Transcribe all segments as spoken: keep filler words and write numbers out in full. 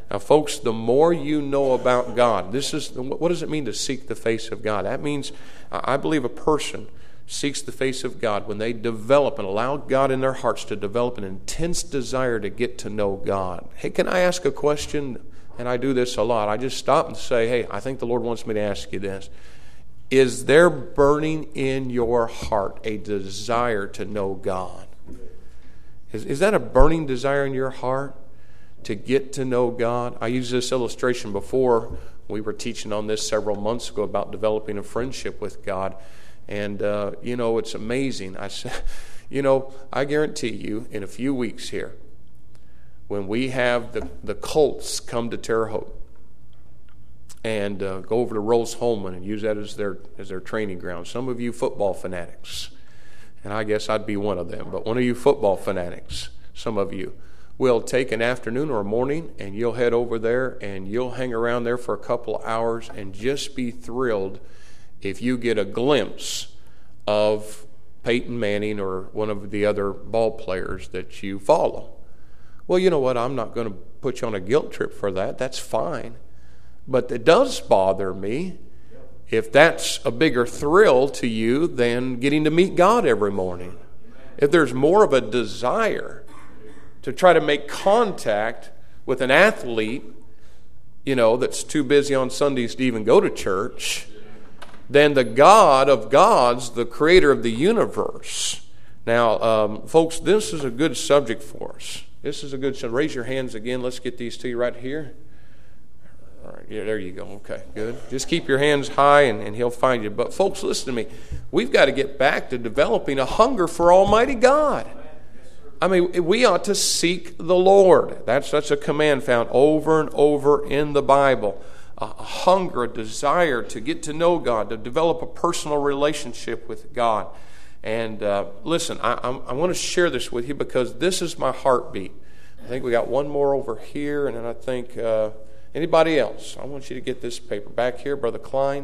Now, folks, the more you know about God, this is what does it mean to seek the face of God? That means, I believe, a person seeks the face of God when they develop and allow God in their hearts to develop an intense desire to get to know God. Hey, can I ask a question? And I do this a lot. I just stop and say, hey, I think the Lord wants me to ask you this. Is there burning in your heart a desire to know God? Is, is that a burning desire in your heart to get to know God? I used this illustration before. We were teaching on this several months ago about developing a friendship with God. And, uh, you know, it's amazing. I said, you know, I guarantee you in a few weeks here, when we have the, the Colts come to Terre Haute and uh, go over to Rose-Hulman and use that as their as their training ground. Some of you football fanatics, and I guess I'd be one of them, but one of you football fanatics, some of you, will take an afternoon or a morning and you'll head over there and you'll hang around there for a couple of hours and just be thrilled if you get a glimpse of Peyton Manning or one of the other ball players that you follow. Well, you know what? I'm not going to put you on a guilt trip for that. That's fine. But it does bother me if that's a bigger thrill to you than getting to meet God every morning. If there's more of a desire to try to make contact with an athlete, you know, that's too busy on Sundays to even go to church, than the God of gods, the creator of the universe. Now, um, folks, this is a good subject for us. This is a good subject. Raise your hands again. Let's get these to you right here. All right, yeah, there you go. Okay, good. Just keep your hands high and, and he'll find you. But folks, listen to me. We've got to get back to developing a hunger for Almighty God. I mean, we ought to seek the Lord. That's, that's a command found over and over in the Bible. A hunger, a desire to get to know God, to develop a personal relationship with God. And uh, listen, I, I, I want to share this with you because this is my heartbeat. I think we got one more over here, and then I think uh, anybody else. I want you to get this paper back here, Brother Klein.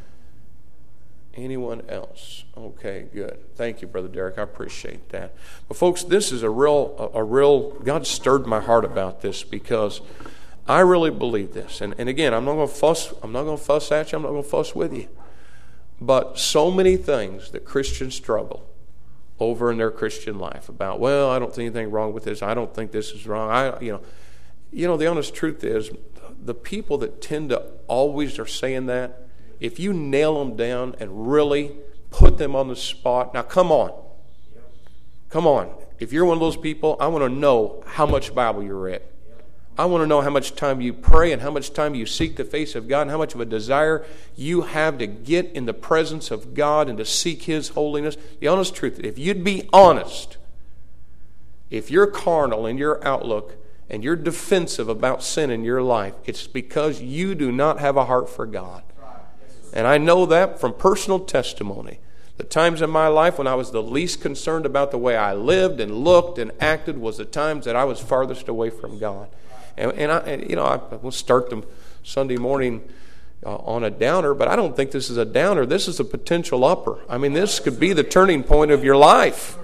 Anyone else? Okay, good. Thank you, Brother Derek. I appreciate that. But folks, this is a real, a, a real. God stirred my heart about this because I really believe this. And, and again, I'm not going to fuss. I'm not going to fuss at you. I'm not going to fuss with you. But so many things that Christians struggle over in their Christian life about, well, I don't think anything wrong with this. I don't think this is wrong. I, you know, you know, the honest truth is, the people that tend to always are saying that, if you nail them down and really put them on the spot, now come on, come on. If you're one of those people, I want to know how much Bible you read. I want to know how much time you pray and how much time you seek the face of God and how much of a desire you have to get in the presence of God and to seek His holiness. The honest truth, if you'd be honest, if you're carnal in your outlook and you're defensive about sin in your life, it's because you do not have a heart for God. And I know that from personal testimony. The times in my life when I was the least concerned about the way I lived and looked and acted was the times that I was farthest away from God. And, and I, and, you know, I will start the Sunday morning uh, on a downer, but I don't think this is a downer. This is a potential upper. I mean, this could be the turning point of your life.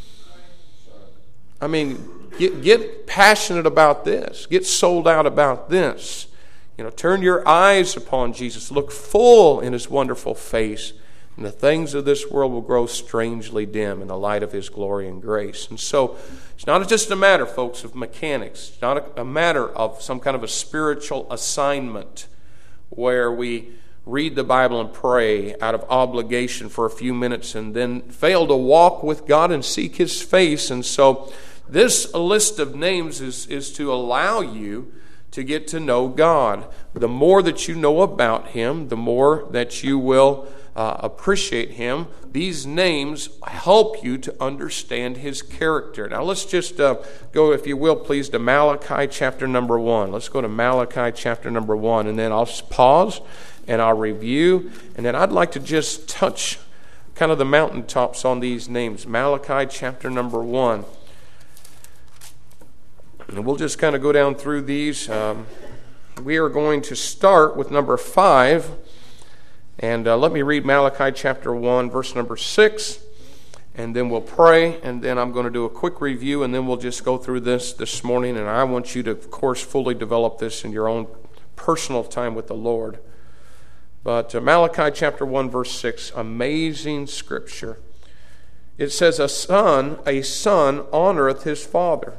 I mean, get, get passionate about this. Get sold out about this. You know, turn your eyes upon Jesus. Look full in His wonderful face. And the things of this world will grow strangely dim in the light of His glory and grace. And so it's not just a matter, folks, of mechanics. It's not a, a matter of some kind of a spiritual assignment where we read the Bible and pray out of obligation for a few minutes and then fail to walk with God and seek His face. And so this list of names is, is to allow you to get to know God. The more that you know about Him, the more that you will Uh, appreciate Him. These names help you to understand His character. Now let's just uh, go, if you will, please, to Malachi chapter number one. Let's go to Malachi chapter number one, and then I'll pause and I'll review, and then I'd like to just touch kind of the mountaintops on these names. Malachi chapter number one. And we'll just kind of go down through these. Um, we are going to start with number five. And uh, let me read Malachi chapter one, verse number six. and then we'll pray, and then I'm going to do a quick review, and then we'll just go through this this morning. And I want you to, of course, fully develop this in your own personal time with the Lord. But uh, Malachi chapter one, verse six, amazing scripture. It says, a son, a son honoreth his father,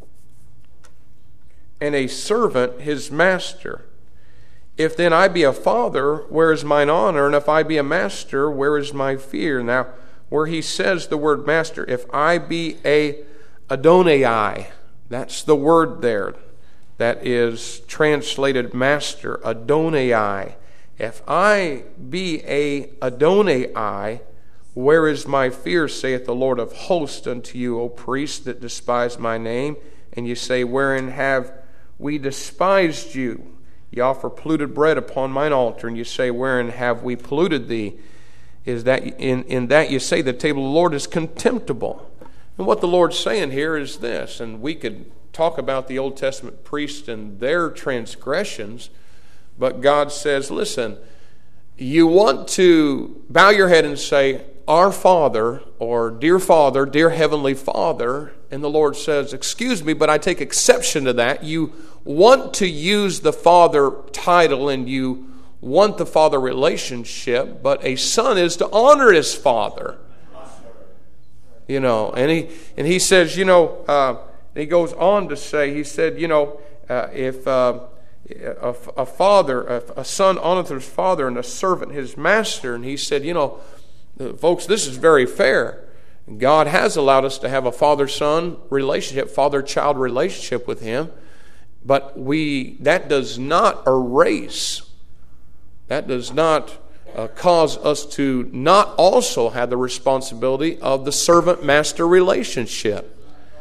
and a servant his master. If then I be a father, where is mine honor? And if I be a master, where is my fear? Now, where he says the word master, if I be a Adonai, that's the word there that is translated master, Adonai. If I be a Adonai, where is my fear, saith the Lord of hosts unto you, O priests that despise my name? And you say, wherein have we despised you? Ye offer polluted bread upon mine altar, and you say, wherein have we polluted thee? Is that in, in that you say the table of the Lord is contemptible. And what the Lord's saying here is this, and we could talk about the Old Testament priests and their transgressions, but God says, listen, you want to bow your head and say, our Father, or dear Father, dear Heavenly Father, and the Lord says, excuse me, but I take exception to that. You want to use the Father title, and you want the Father relationship, but a son is to honor his father. You know, and he and he says, you know, uh, he goes on to say, he said, you know, uh, if uh, a, a father, a, a son honoreth his father, and a servant his master, and he said, you know, folks, this is very fair. God has allowed us to have a father-son relationship, father-child relationship with him, but we that does not erase, that does not uh, cause us to not also have the responsibility of the servant-master relationship.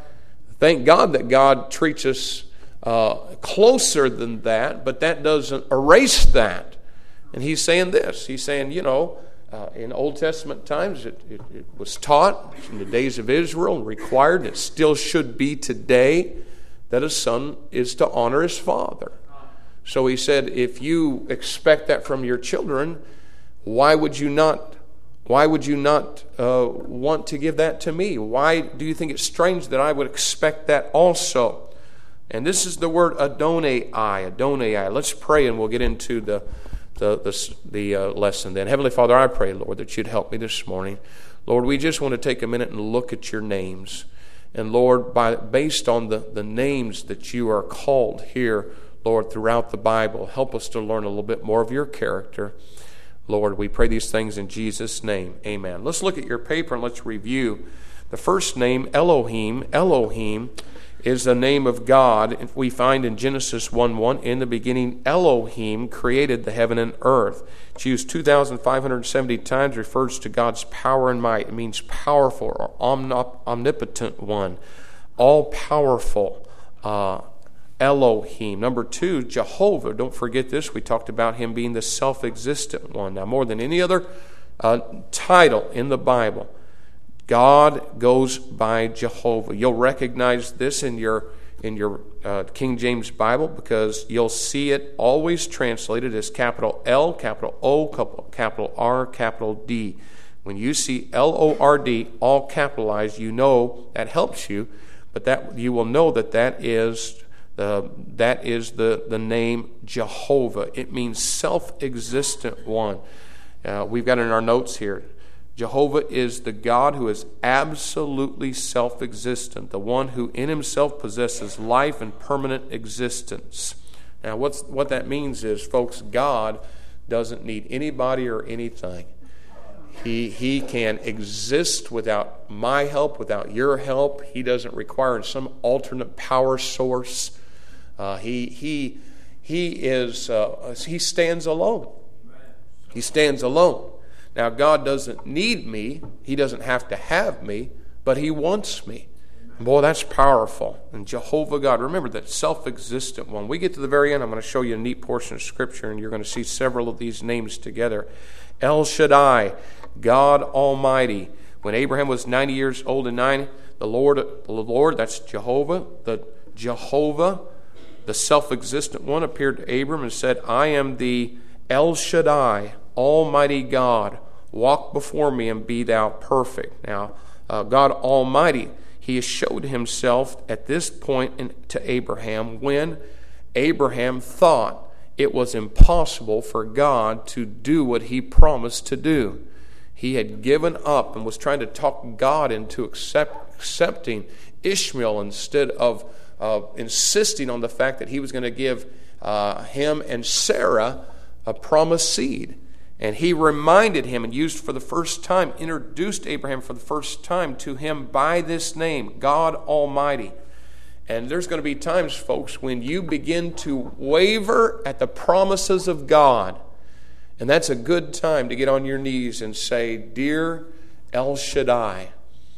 Thank God that God treats us uh, closer than that, but that doesn't erase that. And he's saying this, he's saying, you know, Uh, in Old Testament times, it, it, it was taught in the days of Israel and required, and it still should be today, that a son is to honor his father. So he said, if you expect that from your children, why would you not? Why would you not uh, want to give that to me? Why do you think it's strange that I would expect that also? And this is the word Adonai, Adonai. Let's pray, and we'll get into the. the, the, the uh, lesson then. Heavenly Father, I pray, Lord, that you'd help me this morning. Lord, we just want to take a minute and look at your names. And Lord, by based on the, the names that you are called here, Lord, throughout the Bible, help us to learn a little bit more of your character. Lord, we pray these things in Jesus' name. Amen. Let's look at your paper and let's review. The first name, Elohim. Elohim is the name of God. We find in Genesis one one, in the beginning Elohim created the heaven and earth. It's used two thousand five hundred seventy times, refers to God's power and might. It means powerful or omnip- omnipotent one, all-powerful uh, Elohim. Number two, Jehovah. Don't forget this. We talked about him being the self-existent one. Now, more than any other uh, title in the Bible, God goes by Jehovah. You'll recognize this in your in your uh, King James Bible because you'll see it always translated as capital L, capital O, capital R, capital D. When you see L O R D all capitalized, you know that helps you, but that you will know that that is the that is the the name Jehovah. It means self-existent one. Uh, we've got it in our notes here. Jehovah is the God who is absolutely self-existent, the one who in himself possesses life and permanent existence. Now, what's, what that means is, folks, God doesn't need anybody or anything. He, he can exist without my help, without your help. He doesn't require some alternate power source. Uh, he, he, he, is, uh, he stands alone. He stands alone. Now, God doesn't need me. He doesn't have to have me, but he wants me. Boy, that's powerful. And Jehovah God, remember that self-existent one. We get to the very end, I'm going to show you a neat portion of Scripture, and you're going to see several of these names together. El Shaddai, God Almighty. When Abraham was ninety years old and nine, the Lord, the Lord, that's Jehovah, the Jehovah, the self-existent one, appeared to Abram and said, I am the El Shaddai, Almighty God. Walk before me and be thou perfect. Now, uh, God Almighty. He showed himself at this point in, to Abraham when Abraham thought it was impossible for God to do what he promised to do. He had given up and was trying to talk God into accept, accepting Ishmael instead of uh, insisting on the fact that he was going to give uh, him and Sarah a promised seed. And he reminded him and used for the first time, introduced Abraham for the first time to him by this name, God Almighty. And there's going to be times, folks, when you begin to waver at the promises of God. And that's a good time to get on your knees and say, Dear El Shaddai,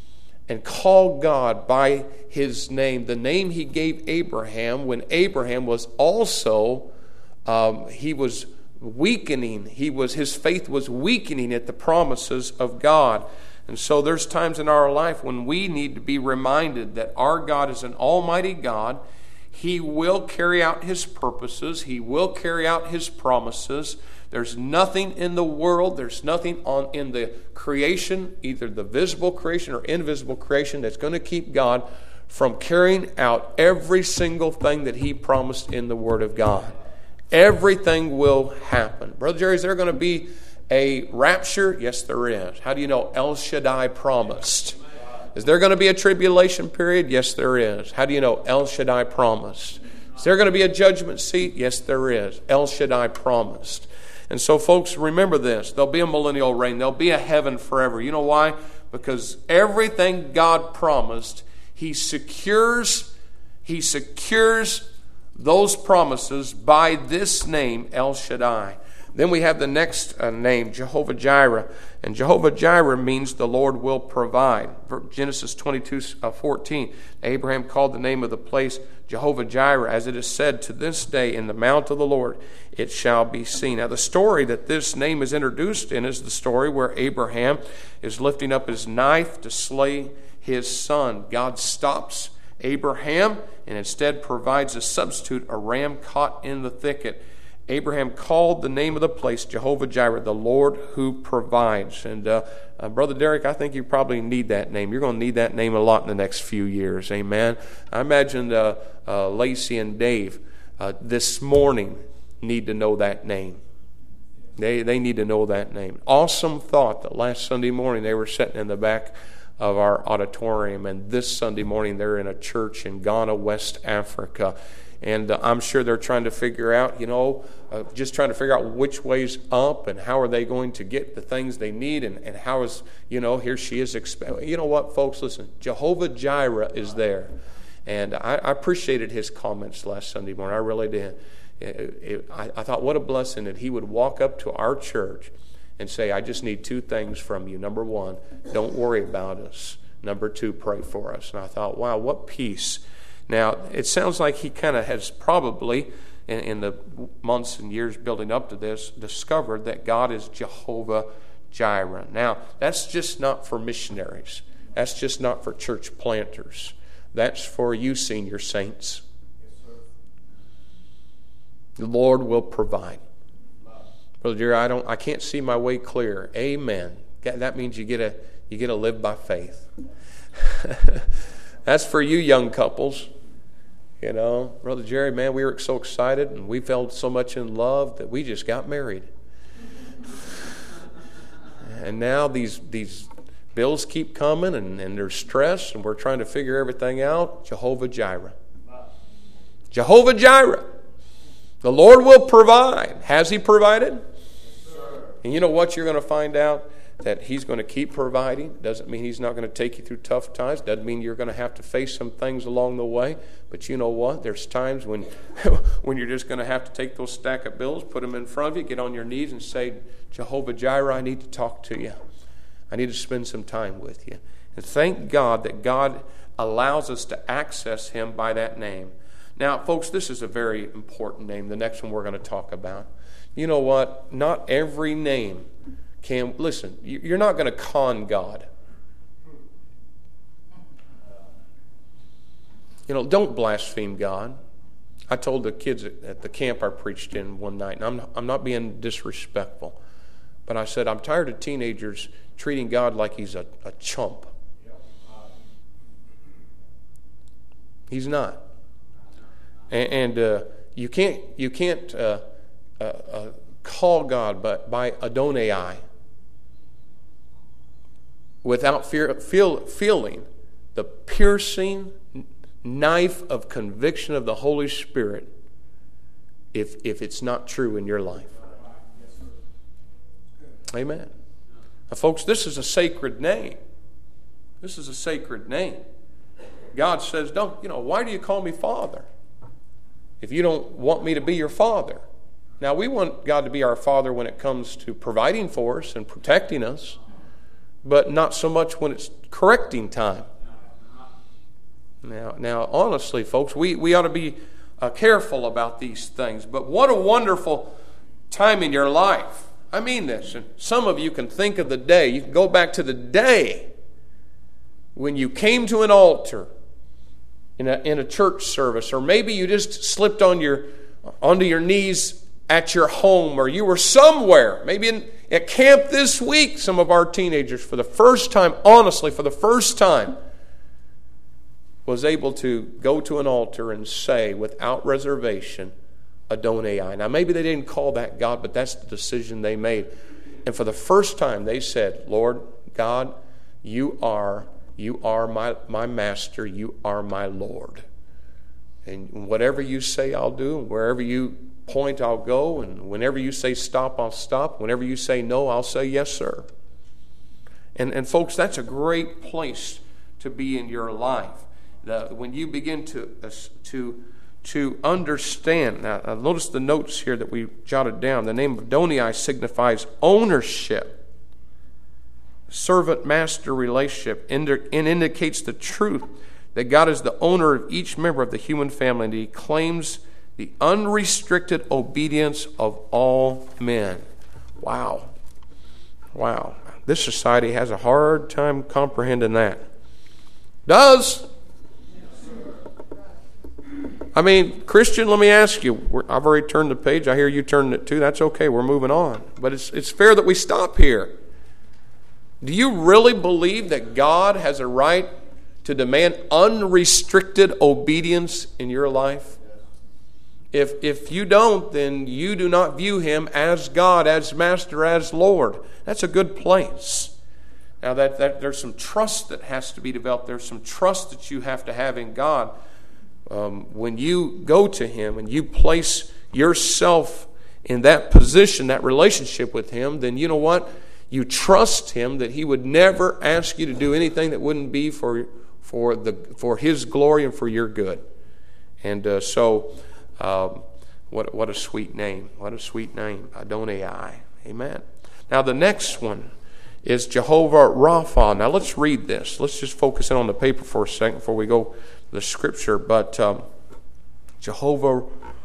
and call God by his name, the name he gave Abraham when Abraham was also, um, he was weakening. He was his faith was weakening at the promises of God. And so there's times in our life when we need to be reminded that our God is an almighty God. He will carry out his purposes. He will carry out his promises. There's nothing in the world, there's nothing on in the creation, either the visible creation or invisible creation, that's going to keep God from carrying out every single thing that he promised in the Word of God. Everything will happen. Brother Jerry, is there going to be a rapture? Yes, there is. How do you know? El Shaddai promised. Is there going to be a tribulation period? Yes, there is. How do you know? El Shaddai promised. Is there going to be a judgment seat? Yes, there is. El Shaddai promised. And so, folks, remember this. There'll be a millennial reign. There'll be a heaven forever. You know why? Because everything God promised, He secures, He secures those promises by this name, El Shaddai. Then we have the next uh, name, Jehovah Jireh. And Jehovah Jireh means the Lord will provide. Genesis twenty-two fourteen. Abraham called the name of the place Jehovah Jireh, as it is said, to this day, in the mount of the Lord it shall be seen. Now the story that this name is introduced in is the story where Abraham is lifting up his knife to slay his son. God stops Abraham and instead provides a substitute, a ram caught in the thicket. Abraham called the name of the place Jehovah Jireh, the Lord who provides. And uh, uh, Brother Derek, I think you probably need that name. You're going to need that name a lot in the next few years. Amen. I imagine uh, uh, Lacey and Dave uh, this morning need to know that name. They they need to know that name. Awesome thought that last Sunday morning they were sitting in the back of our auditorium, and this Sunday morning they're in a church in Ghana, West Africa. And uh, I'm sure they're trying to figure out, you know, uh, just trying to figure out which way's up and how are they going to get the things they need, and, and how is, you know, here she is. Exp- you know what, folks, listen, Jehovah Jireh is there. And I, I appreciated his comments last Sunday morning. I really did. It, it, I, I thought what a blessing that he would walk up to our church and say, I just need two things from you. Number one, don't worry about us. Number two, pray for us. And I thought, wow, what peace. Now, it sounds like he kind of has probably, in, in the months and years building up to this, discovered that God is Jehovah Jireh. Now, that's just not for missionaries. That's just not for church planters. That's for you senior saints. The Lord will provide. Brother Jerry, I don't I can't see my way clear. Amen. That means you get to you get to live by faith. That's for you young couples. You know, Brother Jerry, man, we were so excited and we felt so much in love that we just got married. And now these these bills keep coming, and, and there's stress, and we're trying to figure everything out. Jehovah Jireh. Jehovah Jireh. The Lord will provide. Has He provided? Yes, sir. And you know what you're going to find out? That He's going to keep providing. Doesn't mean He's not going to take you through tough times. Doesn't mean you're going to have to face some things along the way. But you know what? There's times when when you're just going to have to take those stack of bills, put them in front of you, get on your knees and say, Jehovah Jireh, I need to talk to you. I need to spend some time with you. And thank God that God allows us to access Him by that name. Now, folks, this is a very important name. The next one we're going to talk about. You know what? Not every name can, listen, you're not going to con God. You know, don't blaspheme God. I told the kids at the camp I preached in one night, and I'm, I'm not being disrespectful, but I said, I'm tired of teenagers treating God like He's a, a chump. He's not. And, and uh, you can't you can't uh, uh, uh, call God but by Adonai without fear, feel, feeling the piercing knife of conviction of the Holy Spirit if if it's not true in your life. Amen. Now, folks, this is a sacred name. This is a sacred name. God says, don't, you know, why do you call me Father if you don't want me to be your Father? Now, we want God to be our Father when it comes to providing for us and protecting us, but not so much when it's correcting time. Now, now honestly, folks, we, we ought to be uh, careful about these things. But what a wonderful time in your life. I mean this. And some of you can think of the day. You can go back to the day when you came to an altar in a, in a church service, or maybe you just slipped on your onto your knees at your home, or you were somewhere, maybe in, at camp this week. Some of our teenagers, for the first time, honestly, for the first time, was able to go to an altar and say without reservation, Adonai. Now, maybe they didn't call that God, but that's the decision they made. And for the first time, they said, Lord God, you are, you are my, my master. You are my Lord. And whatever you say, I'll do. And wherever you point, I'll go. And whenever you say stop, I'll stop. Whenever you say no, I'll say yes, sir. And, and folks, that's a great place to be in your life. The, when you begin to uh, to to understand. Now, uh, notice the notes here that we jotted down. The name of Adonai signifies ownership, servant-master relationship, and indicates the truth that God is the owner of each member of the human family, and He claims the unrestricted obedience of all men. Wow. Wow. This society has a hard time comprehending that. Does? I mean, Christian, let me ask you. We're, I've already turned the page. I hear you turning it too. That's okay. We're moving on. But it's it's fair that we stop here. Do you really believe that God has a right to demand unrestricted obedience in your life? If if you don't, then you do not view Him as God, as Master, as Lord. That's a good place. Now, that, that there's some trust that has to be developed. There's some trust that you have to have in God. Um, when you go to Him and you place yourself in that position, that relationship with Him, then you know what? You trust Him that He would never ask you to do anything that wouldn't be for for the for His glory and for your good. And uh, so, um, what what a sweet name! What a sweet name, Adonai. Amen. Now the next one is Jehovah Rapha. Now let's read this. Let's just focus in on the paper for a second before we go to the scripture. But um, Jehovah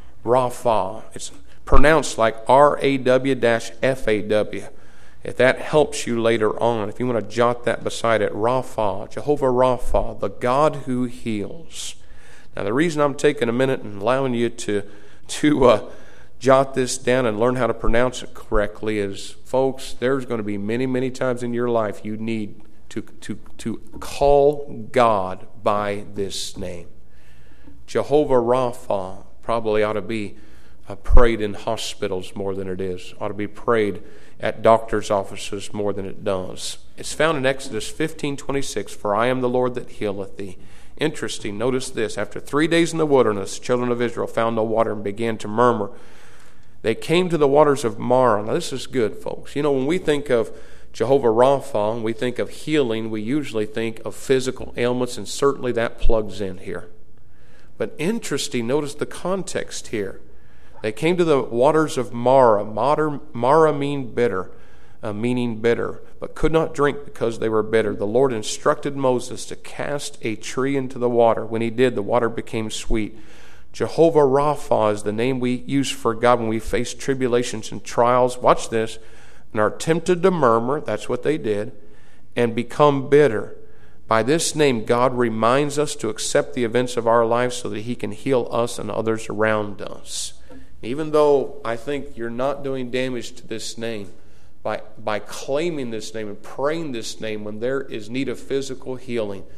Rapha, it's pronounced like R A W F A W. If that helps you later on, if you want to jot that beside it, Rapha, Jehovah Rapha, the God who heals. Now the reason I'm taking a minute and allowing you to, to uh, jot this down and learn how to pronounce it correctly is, folks, there's going to be many, many times in your life you need to, to, to call God by this name. Jehovah Rapha probably ought to be uh, prayed in hospitals more than it is. Ought to be prayed at doctors' offices more than it does. It's found in Exodus fifteen twenty-six, for I am the Lord that healeth thee. Interesting, notice this. After three days in the wilderness, the children of Israel found no water and began to murmur. They came to the waters of Marah. Now this is good, folks. You know, when we think of Jehovah Rapha and we think of healing, we usually think of physical ailments, and certainly that plugs in here. But interesting, notice the context here. They came to the waters of Marah. Marah mean bitter, uh, meaning bitter, but could not drink because they were bitter. The Lord instructed Moses to cast a tree into the water. When he did, the water became sweet. Jehovah Rapha is the name we use for God when we face tribulations and trials. Watch this. And are tempted to murmur, that's what they did, and become bitter. By this name, God reminds us to accept the events of our lives so that He can heal us and others around us. Even though I think you're not doing damage to this name by, by claiming this name and praying this name when there is need of physical healing,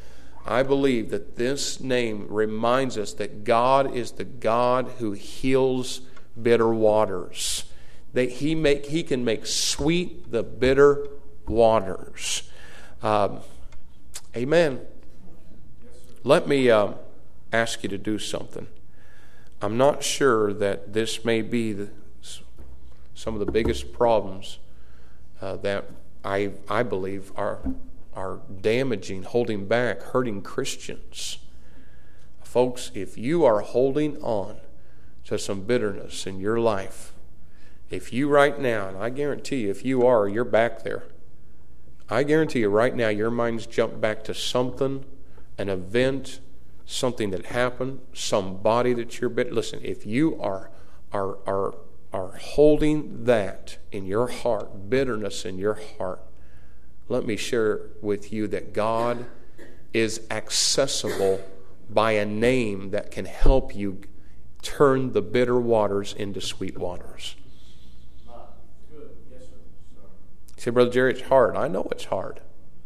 I believe that this name reminds us that God is the God who heals bitter waters. That He make He can make sweet the bitter waters. Um, amen. Let me uh, ask you to do something. I'm not sure that this may be the, some of the biggest problems uh, that I I believe are are damaging, holding back, hurting Christians. Folks, if you are holding on to some bitterness in your life, if you right now, and I guarantee you, if you are, you're back there. I guarantee you right now your mind's jumped back to something, an event, something that happened, somebody that you're bitter. Listen, if you are are are are holding that in your heart, bitterness in your heart, let me share with you that God is accessible by a name that can help you turn the bitter waters into sweet waters. Good. Yes, sir. You say, Brother Jerry, it's hard. I know it's hard.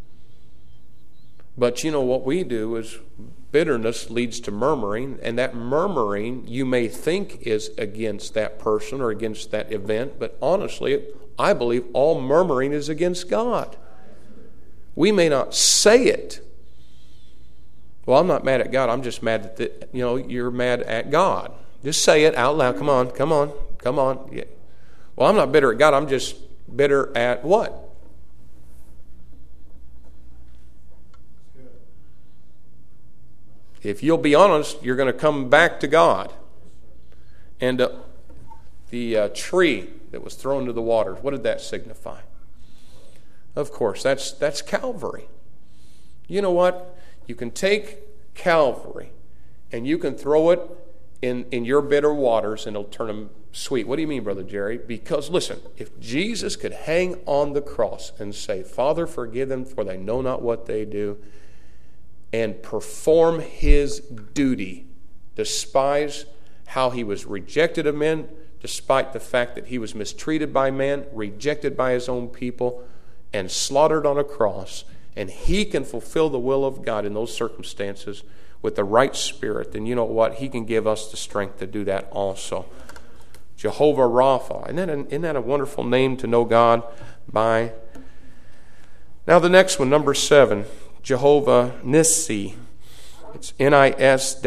But you know what we do is bitterness leads to murmuring, and that murmuring you may think is against that person or against that event, but honestly, I believe all murmuring is against God. We may not say it. Well, I'm not mad at God. I'm just mad at the, you know, you're mad at God. Just say it out loud. Come on, come on, come on. Yeah. Well, I'm not bitter at God. I'm just bitter at what? If you'll be honest, you're going to come back to God. And uh, the uh, tree that was thrown to the waters, what did that signify? Of course, that's that's Calvary. You know what? You can take Calvary and you can throw it in, in your bitter waters and it'll turn them sweet. What do you mean, Brother Jerry? Because, listen, if Jesus could hang on the cross and say, Father, forgive them, for they know not what they do, and perform His duty, despise how He was rejected of men, despite the fact that He was mistreated by man, rejected by His own people, and slaughtered on a cross, and He can fulfill the will of God in those circumstances with the right spirit, then you know what? He can give us the strength to do that also. Jehovah Rapha. Isn't that, an, isn't that a wonderful name to know God by? Now the next one, number seven, Jehovah Nissi. It's N I S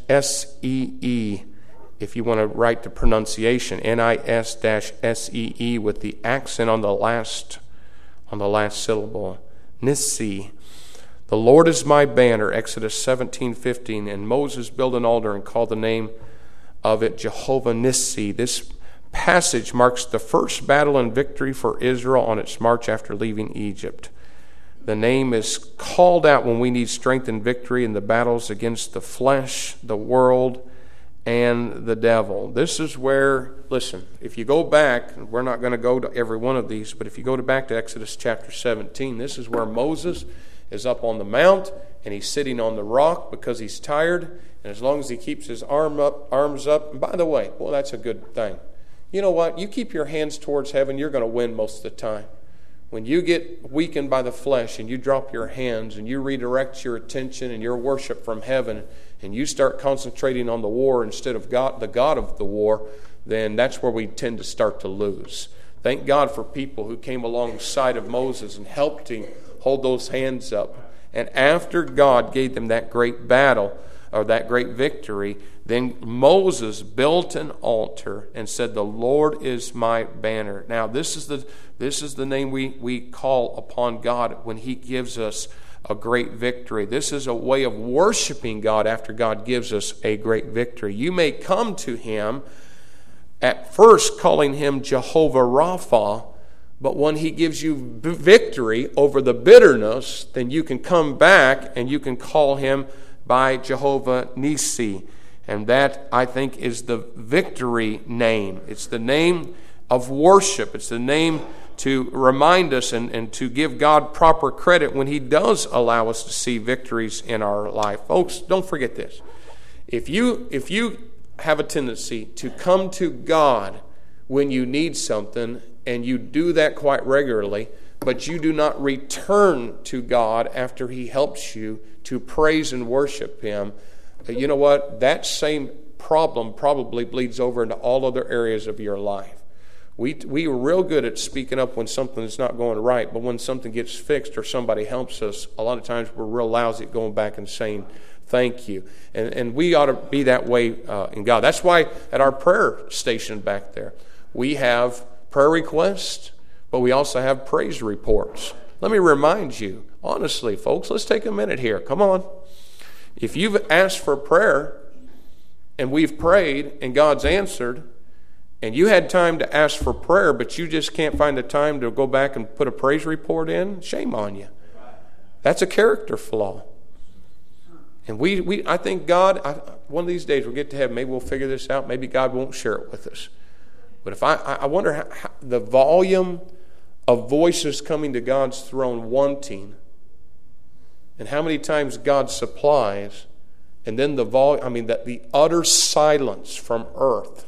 S E E. If you want to write the pronunciation, N I S S E E with the accent on the last on the last syllable. Nissi. The Lord is my banner, Exodus seventeen fifteen. And Moses built an altar and called the name of it Jehovah Nissi. This passage marks the first battle and victory for Israel on its march after leaving Egypt. The name is called out when we need strength and victory in the battles against the flesh, the world, and the devil. This is where, listen, if you go back, and we're not going to go to every one of these, but if you go to back to Exodus chapter seventeen, this is where Moses is up on the mount, and he's sitting on the rock because he's tired, and as long as he keeps his arm up, arms up, and by the way, well, that's a good thing. You know what? You keep your hands towards heaven, you're going to win most of the time. When you get weakened by the flesh and you drop your hands and you redirect your attention and your worship from heaven and you start concentrating on the war instead of God, the God of the war, then that's where we tend to start to lose. Thank God for people who came alongside of Moses and helped him hold those hands up. And after God gave them that great battle, or that great victory, then Moses built an altar and said, the Lord is my banner. Now, this is the this is the name we, we call upon God when He gives us a great victory. This is a way of worshiping God after God gives us a great victory. You may come to Him at first calling Him Jehovah Rapha, but when He gives you victory over the bitterness, then you can come back and you can call Him by Jehovah Nissi. And that, I think, is the victory name. It's the name of worship. It's the name to remind us and, and to give God proper credit when He does allow us to see victories in our life. Folks, don't forget this. If you, if you have a tendency to come to God when you need something, and you do that quite regularly, but you do not return to God after He helps you to praise and worship Him, you know what? That same problem probably bleeds over into all other areas of your life. We we are real good at speaking up when something is not going right, but when something gets fixed or somebody helps us, a lot of times we're real lousy at going back and saying thank you. And and we ought to be that way uh, in God. That's why at our prayer station back there, we have prayer requests, but we also have praise reports. Let me remind you, honestly, folks, let's take a minute here. Come on. If you've asked for prayer and we've prayed and God's answered, and you had time to ask for prayer, but you just can't find the time to go back and put a praise report in, shame on you. That's a character flaw. And we, we I think God, I, one of these days we'll get to heaven, maybe we'll figure this out. Maybe God won't share it with us. But if I, I wonder how, how the volume of voices coming to God's throne wanting, and how many times God supplies, and then the volume, I mean, that the utter silence from earth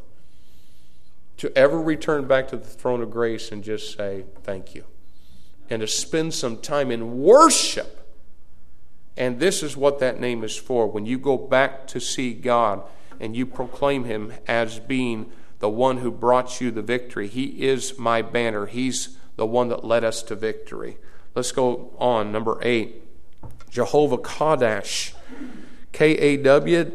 to ever return back to the throne of grace and just say thank you, and to spend some time in worship. And this is what that name is for. When you go back to see God and you proclaim Him as being the one who brought you the victory, He is my banner. He's the one that led us to victory. Let's go on. Number eight, Jehovah Kadash, K A W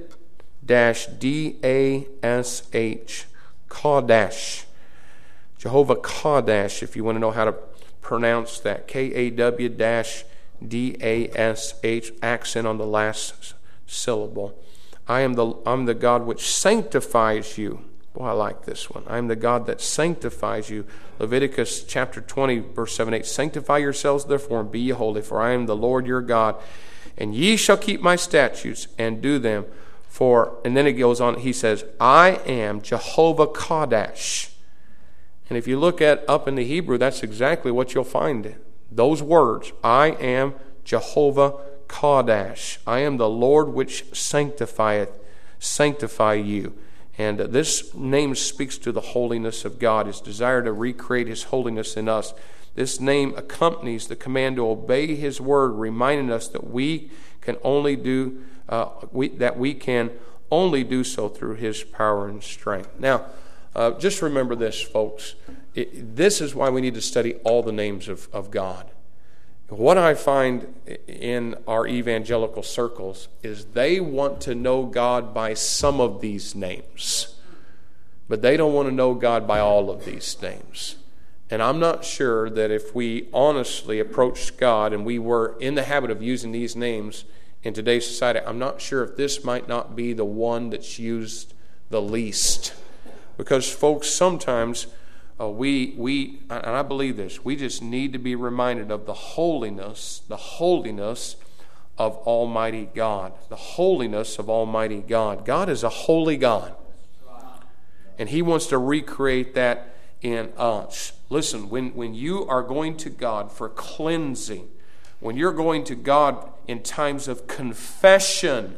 D A S H, Kadash. Jehovah Kadash, if you want to know how to pronounce that, K A W D A S H, accent on the last syllable. I am the I'm the God which sanctifies you. Boy, I like this one. I am the God that sanctifies you. Leviticus chapter twenty, verse seven, eight. Sanctify yourselves therefore and be ye holy, for I am the Lord your God. And ye shall keep my statutes and do them. For, and then it goes on, he says, I am Jehovah Kadash. And if you look at up in the Hebrew, that's exactly what you'll find. Those words, I am Jehovah Kadash. I am the Lord which sanctifieth, sanctify you. And uh, this name speaks to the holiness of God, His desire to recreate His holiness in us. This name accompanies the command to obey His word, reminding us that we can only do uh, we, that we can only do so through His power and strength. Now, uh, just remember this, folks. It, this is why we need to study all the names of, of God. What I find in our evangelical circles is they want to know God by some of these names, but they don't want to know God by all of these names. And I'm not sure that if we honestly approached God and we were in the habit of using these names in today's society, I'm not sure if this might not be the one that's used the least. Because, folks, sometimes uh, we, we, and I believe this, we just need to be reminded of the holiness, the holiness of Almighty God. The holiness of Almighty God. God is a holy God. And He wants to recreate that in us. Listen, when, when you are going to God for cleansing, when you're going to God in times of confession,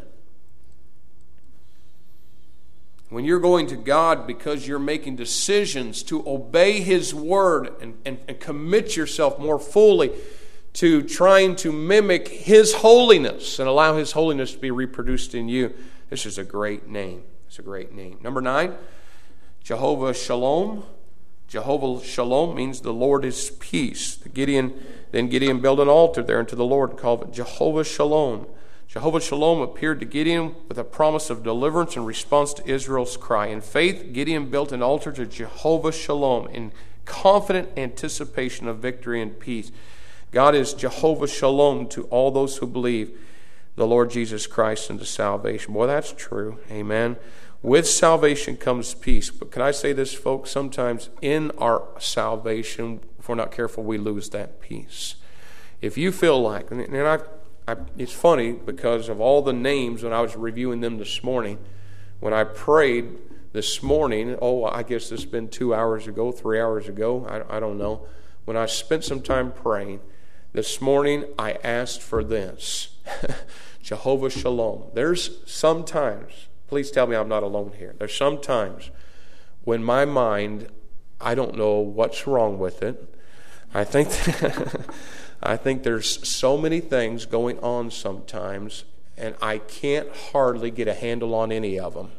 when you're going to God because you're making decisions to obey His word and, and, and commit yourself more fully to trying to mimic His holiness and allow His holiness to be reproduced in you, this is a great name. It's a great name. Number nine, Jehovah Shalom. Jehovah Shalom means the Lord is peace. The Gideon, then Gideon built an altar there unto the Lord and called it Jehovah Shalom. Jehovah Shalom appeared to Gideon with a promise of deliverance in response to Israel's cry. In faith, Gideon built an altar to Jehovah Shalom in confident anticipation of victory and peace. God is Jehovah Shalom to all those who believe the Lord Jesus Christ into salvation. Boy, that's true. Amen. With salvation comes peace. But can I say this, folks? Sometimes in our salvation, if we're not careful, we lose that peace. If you feel like, and I, I, it's funny because of all the names when I was reviewing them this morning, when I prayed this morning, oh, I guess it's been two hours ago, three hours ago, I, I don't know. When I spent some time praying, this morning I asked for this, Jehovah Shalom. There's sometimes, please tell me I'm not alone here. There's sometimes when my mind, I don't know what's wrong with it. I think I think there's so many things going on sometimes, and I can't hardly get a handle on any of them.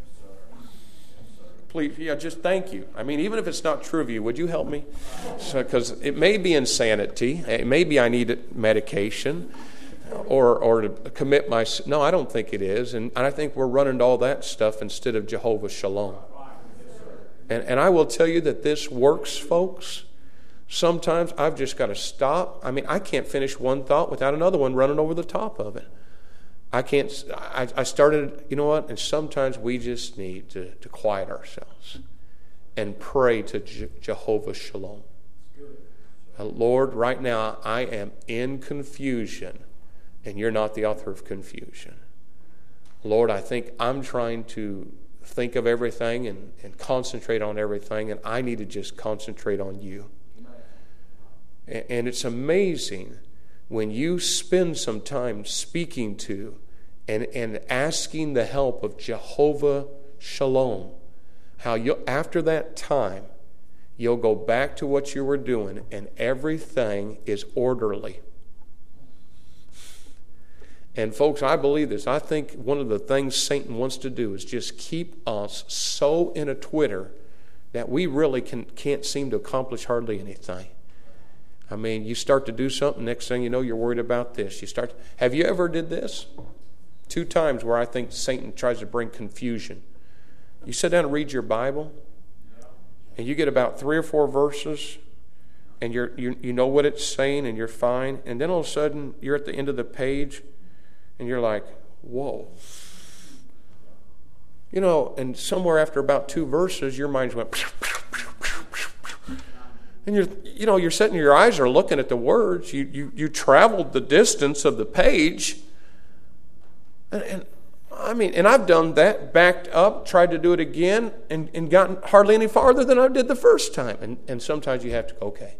Please, yeah, just thank you. I mean, even if it's not true of you, would you help me? Because so, it may be insanity. It may be I need medication or or to commit my... No, I don't think it is. And I think we're running to all that stuff instead of Jehovah Shalom. And, and I will tell you that this works, folks. Sometimes I've just got to stop. I mean, I can't finish one thought without another one running over the top of it. I can't, I, I started, you know what, and sometimes we just need to, to quiet ourselves and pray to Je- Jehovah Shalom. Uh, Lord, right now I am in confusion, and you're not the author of confusion. Lord, I think I'm trying to think of everything and, and concentrate on everything, and I need to just concentrate on you. And, and it's amazing when you spend some time speaking to and, and asking the help of Jehovah Shalom, how you after that time, you'll go back to what you were doing and everything is orderly. And folks, I believe this. I think one of the things Satan wants to do is just keep us so in a twitter that we really can, can't seem to accomplish hardly anything. I mean, you start to do something, next thing you know, you're worried about this. You start. Have you ever did this? Two times where I think Satan tries to bring confusion. You sit down and read your Bible, and you get about three or four verses, and you're, you you know what it's saying, and you're fine. And then all of a sudden, you're at the end of the page, and you're like, whoa. You know, and somewhere after about two verses, your mind's went... And you're, you know, you're sitting, your eyes are looking at the words. You you you traveled the distance of the page. And, and I mean, and I've done that, backed up, tried to do it again, and, and gotten hardly any farther than I did the first time. And and sometimes you have to go, okay,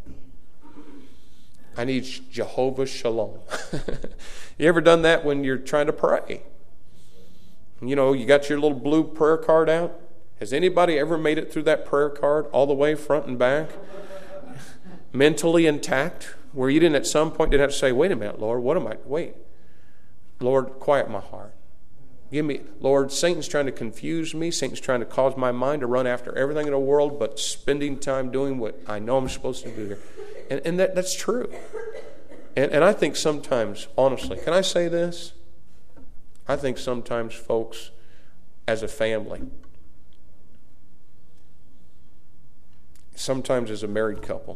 I need Jehovah Shalom. You ever done that when you're trying to pray? You know, you got your little blue prayer card out. Has anybody ever made it through that prayer card all the way front and back? Mentally intact, where you didn't at some point didn't have to say, wait a minute, Lord, what am I, wait. Lord, quiet my heart. Give me, Lord, Satan's trying to confuse me. Satan's trying to cause my mind to run after everything in the world, but spending time doing what I know I'm supposed to do here. And, and that, that's true. And, and I think sometimes, honestly, can I say this? I think sometimes folks, as a family, sometimes as a married couple,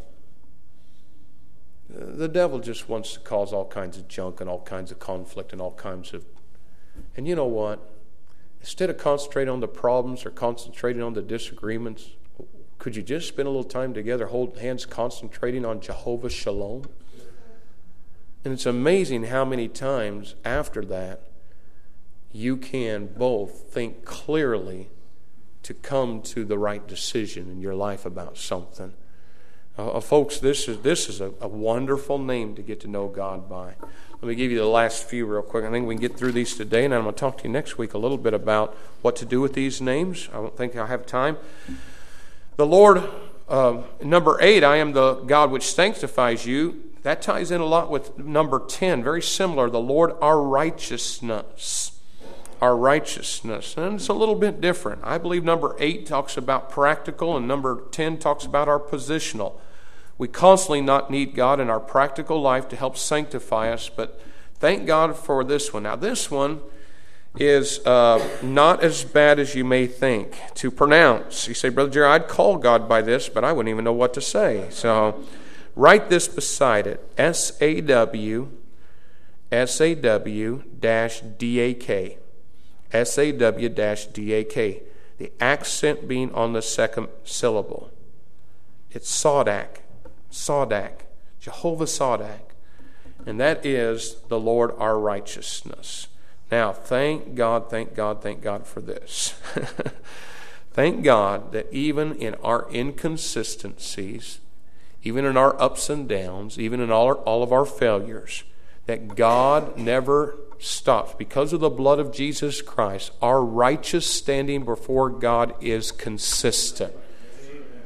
the devil just wants to cause all kinds of junk and all kinds of conflict and all kinds of... And you know what? Instead of concentrating on the problems or concentrating on the disagreements, could you just spend a little time together, hold hands, concentrating on Jehovah Shalom? And it's amazing how many times after that you can both think clearly to come to the right decision in your life about something. Uh, folks, this is this is a, a wonderful name to get to know God by. Let me give you the last few real quick. I think we can get through these today, and I'm going to talk to you next week a little bit about what to do with these names. I don't think I'll have time. The Lord, uh, number eight, I am the God which sanctifies you. That ties in a lot with number ten, very similar. The Lord, our righteousness. Our righteousness. And it's a little bit different. I believe number eight talks about practical, and number ten talks about our positional. We constantly not need God in our practical life to help sanctify us, but thank God for this one. Now, this one is uh, not as bad as you may think to pronounce. You say, Brother Jerry, I'd call God by this, but I wouldn't even know what to say. So write this beside it. S A W, S A W dash D A K. S A W dash D A K. The accent being on the second syllable. It's Sodak. Sodak. Jehovah Sodak. And that is the Lord our righteousness. Now, thank God, thank God, thank God for this. Thank God that even in our inconsistencies, even in our ups and downs, even in all, our, all of our failures, that God never stops. Because of the blood of Jesus Christ, our righteous standing before God is consistent.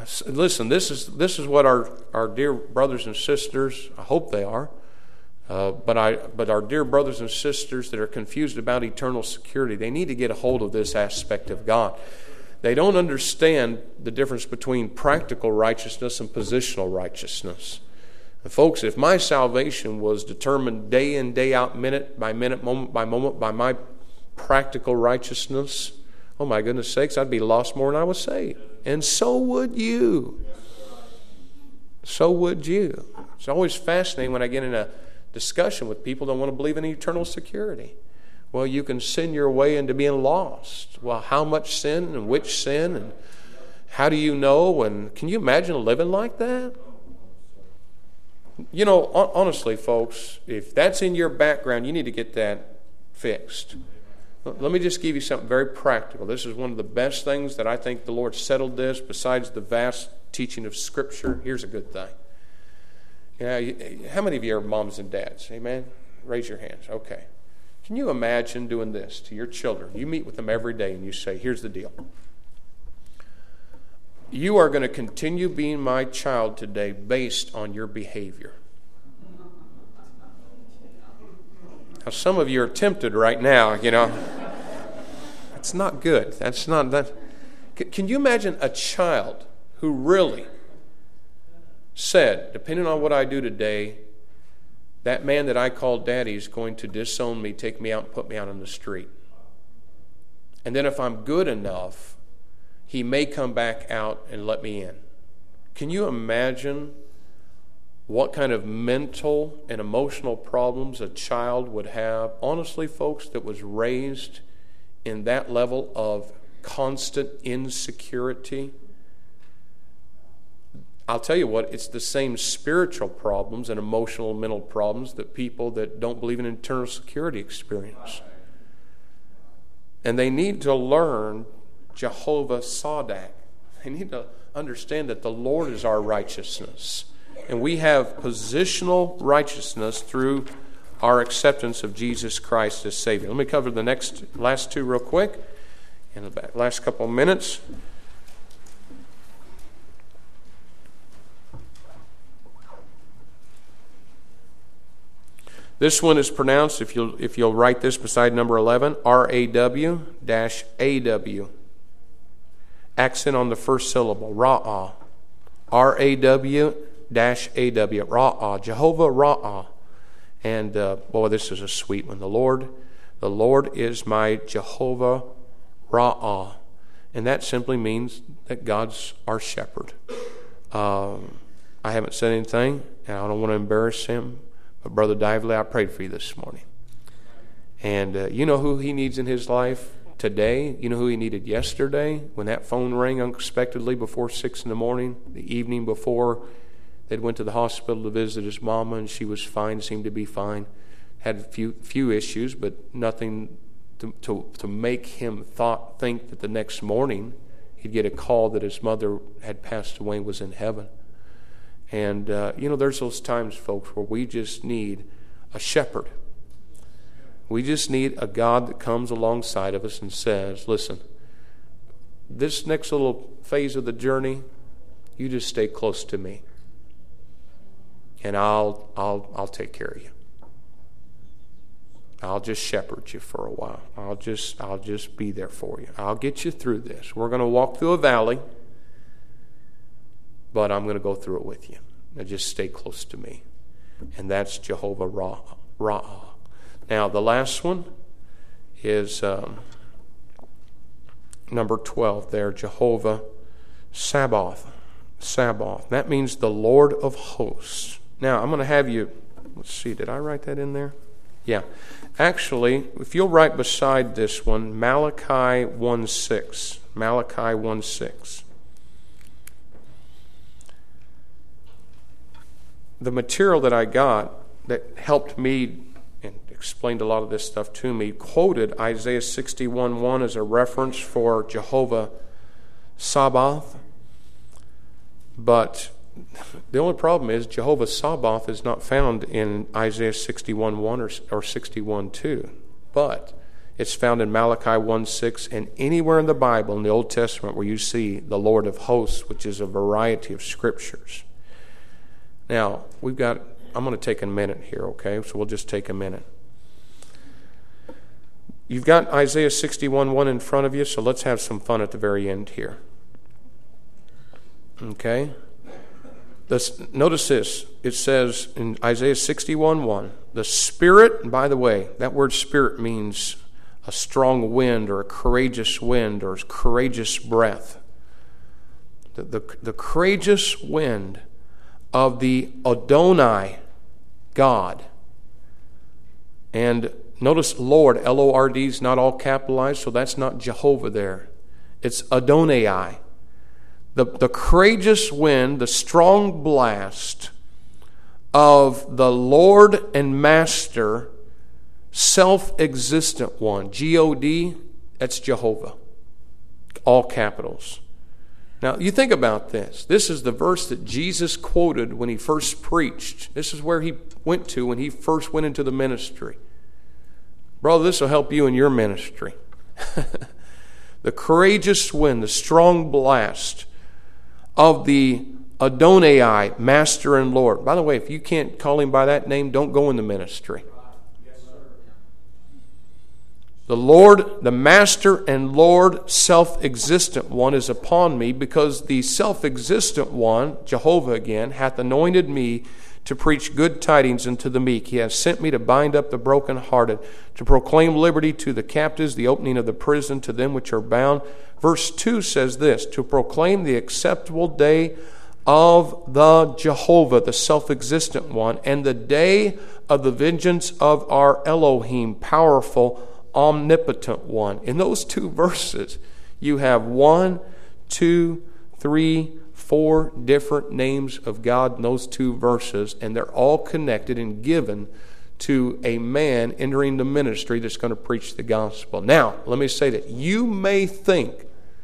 Listen, this is this is what our, our dear brothers and sisters, I hope they are, uh, but I but our dear brothers and sisters that are confused about eternal security, they need to get a hold of this aspect of God. They don't understand the difference between practical righteousness and positional righteousness. And folks, if my salvation was determined day in, day out, minute by minute, moment by moment by my practical righteousness, oh my goodness sakes, I'd be lost more than I was saved. And so would you. So would you. It's always fascinating when I get in a discussion with people that want to believe in eternal security. Well, you can sin your way into being lost. Well, how much sin and which sin and how do you know? And can you imagine living like that? You know, honestly, folks, if that's in your background, you need to get that fixed. Let me just give you something very practical. This is one of the best things that I think the Lord settled this, besides the vast teaching of Scripture. Here's a good thing. Yeah, how many of you are moms and dads? Amen? Raise your hands. Okay. Can you imagine doing this to your children? You meet with them every day and you say, here's the deal. You are going to continue being my child today based on your behavior. Now, some of you are tempted right now, you know. That's not good. That's not that. Can you imagine a child who really said, depending on what I do today, that man that I call daddy is going to disown me, take me out, and put me out on the street. And then if I'm good enough, he may come back out and let me in. Can you imagine what kind of mental and emotional problems a child would have, honestly, folks, that was raised in that level of constant insecurity? I'll tell you what, it's the same spiritual problems and emotional and mental problems that people that don't believe in eternal security experience. And they need to learn Jehovah Sadak. They need to understand that the Lord is our righteousness. And we have positional righteousness through our acceptance of Jesus Christ as Savior. Let me cover the next last two real quick in the last couple of minutes. This one is pronounced, if you'll if you'll write this beside number eleven, R A W dash A W. Accent on the first syllable, Ra'ah. R A W dash A W, Ra'ah, Jehovah Ra'ah. And, uh, boy, this is a sweet one. The Lord, the Lord is my Jehovah Ra'ah. And that simply means that God's our shepherd. Um, I haven't said anything, and I don't want to embarrass him. But Brother Dively, I prayed for you this morning. And uh, you know who he needs in his life today? You know who he needed yesterday when that phone rang unexpectedly before six in the morning, the evening before they'd went to the hospital to visit his mama, and she was fine, seemed to be fine. Had a few few issues, but nothing to to, to make him thought think that the next morning he'd get a call that his mother had passed away and was in heaven. And, uh, you know, there's those times, folks, where we just need a shepherd. We just need a God that comes alongside of us and says, listen, this next little phase of the journey, you just stay close to me. And I'll I'll I'll take care of you. I'll just shepherd you for a while. I'll just I'll just be there for you. I'll get you through this. We're going to walk through a valley, but I'm going to go through it with you. Now just stay close to me. And that's Jehovah Ra'ah. Now the last one is um, number twelve there, Jehovah Sabaoth. Sabaoth. That means the Lord of hosts. Now I'm going to have you, let's see, did I write that in there? Yeah. Actually, if you'll write beside this one, Malachi one six. Malachi one six. The material that I got that helped me and explained a lot of this stuff to me quoted Isaiah sixty-one one as a reference for Jehovah Sabaoth. But the only problem is Jehovah Sabaoth is not found in Isaiah sixty-one one or, or sixty-one two. But It's found in Malachi one six, and anywhere in the Bible, in the Old Testament, where you see the Lord of hosts, which is a variety of scriptures. Now, we've got, I'm going to take a minute here, okay? So we'll just take a minute. You've got Isaiah sixty-one one in front of you, so let's have some fun at the very end here. Okay? Let's, notice this. It says in Isaiah sixty-one one, the Spirit, and by the way, that word Spirit means a strong wind or a courageous wind or courageous breath. The, the, the courageous wind of the Adonai, God. And notice Lord, L O R D is not all capitalized, so that's not Jehovah there. It's Adonai. The, the courageous wind, the strong blast of the Lord and Master, self-existent one. G O D, that's Jehovah. All capitals. Now, you think about this. This is the verse that Jesus quoted when he first preached. This is where he went to when he first went into the ministry. Brother, this will help you in your ministry. The courageous wind, the strong blast of the Adonai, Master and Lord. By the way, if you can't call him by that name, don't go in the ministry. The Lord, the Master and Lord, self-existent one is upon me, because the self-existent one, Jehovah again, hath anointed me to preach good tidings unto the meek. He hath sent me to bind up the brokenhearted, to proclaim liberty to the captives, the opening of the prison to them which are bound. Verse two says this, to proclaim the acceptable day of the Jehovah, the self-existent one, and the day of the vengeance of our Elohim, powerful, omnipotent one. In those two verses, you have one, two, three, four different names of God in those two verses, and they're all connected and given to a man entering the ministry that's going to preach the gospel. Now, let me say that you may think,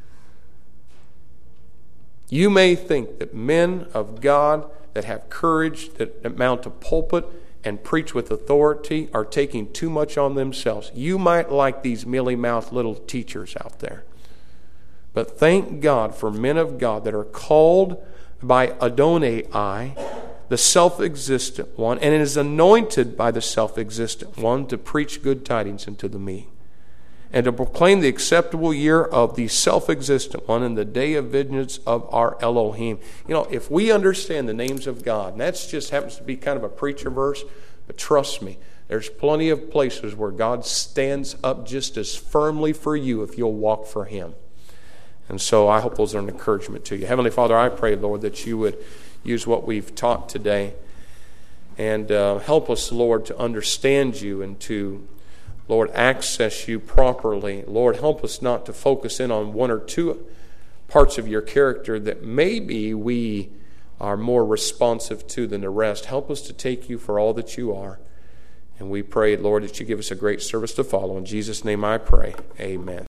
you may think that men of God that have courage, that, that mount a pulpit and preach with authority, are taking too much on themselves. You might like these mealy-mouthed little teachers out there. But thank God for men of God that are called by Adonai, the self-existent one, and is anointed by the self-existent one to preach good tidings unto the meek, and to proclaim the acceptable year of the self-existent one and the day of vengeance of our Elohim. You know, if we understand the names of God, and that just happens to be kind of a preacher verse, but trust me, there's plenty of places where God stands up just as firmly for you if you'll walk for Him. And so I hope those are an encouragement to you. Heavenly Father, I pray, Lord, that you would use what we've taught today and uh, help us, Lord, to understand you and to, Lord, access you properly. Lord, help us not to focus in on one or two parts of your character that maybe we are more responsive to than the rest. Help us to take you for all that you are. And we pray, Lord, that you give us a great service to follow. In Jesus' name I pray. Amen.